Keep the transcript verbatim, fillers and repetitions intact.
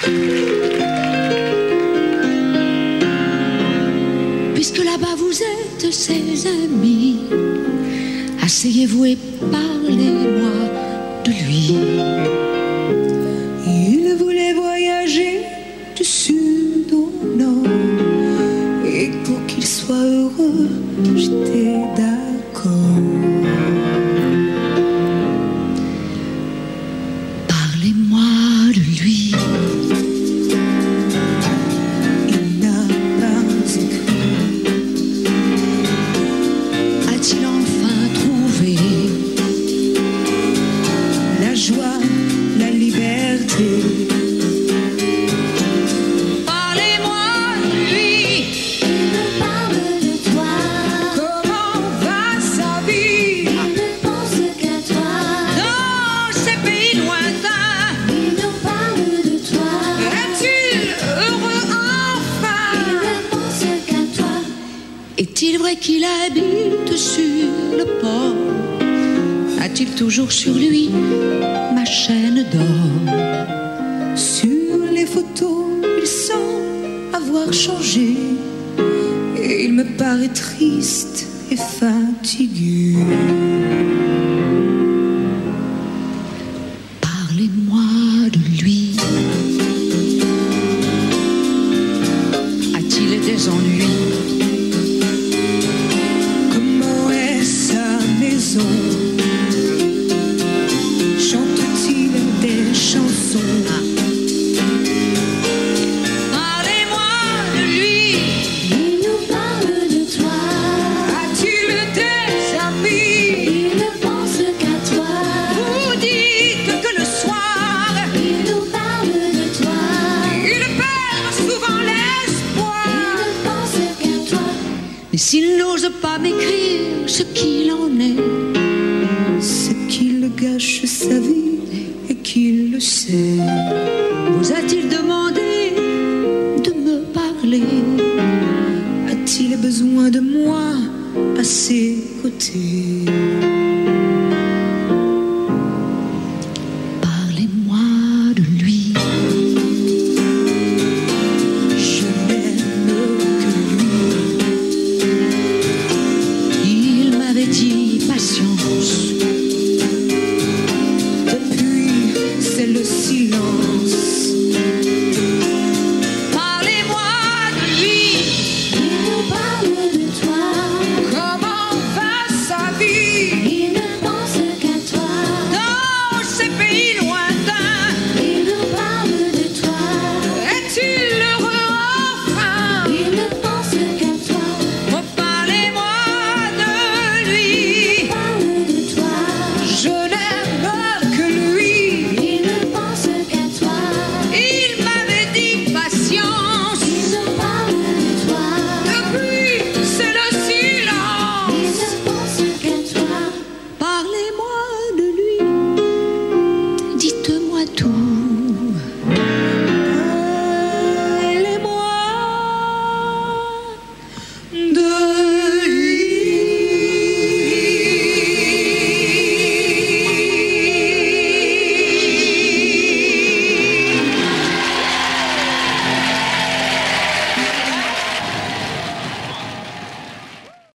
Puisque là-bas vous êtes ses amis, asseyez-vous et parlez-moi de lui. Il voulait voyager du sud au nord, et pour qu'il soit heureux, j'étais d'accord. Parlez-moi de lui. Il n'a pas écrit. A-t-il enfin trouvé La joie, la liberté. Parlez-moi de lui. Il me parle de toi. Comment va sa vie? Il ne pense qu'à toi. Dans ces pays lointains, Il nous parle de toi. Est-il heureux enfin? Il ne pense qu'à toi. est-il vrai qu'il habite sur le port? A-t-il toujours sur lui ma chaîne d'or? Sur les photos, il semble avoir changé, et il me paraît triste et fatigué. Parlez-moi de lui. A-t-il des ennuis? Comment est sa maison? Chante-t-il des chansons? Parlez-moi de lui. Il nous parle de toi. A-t-il des amis? Il ne pense qu'à toi. Vous dites que le soir, Il nous parle de toi. Il perd souvent Il l'espoir. ne pense qu'à toi. mais s'il n'ose pas m'écrire ce qu'il en est, C'est qu'il gâche sa vie et qu'il le sait. vous a-t-il demandé de me parler? A-t-il besoin de moi à ses côtés? Parlez-moi de lui. Je n'aime que lui. Il m'avait dit patience. Depuis, c'est le silence.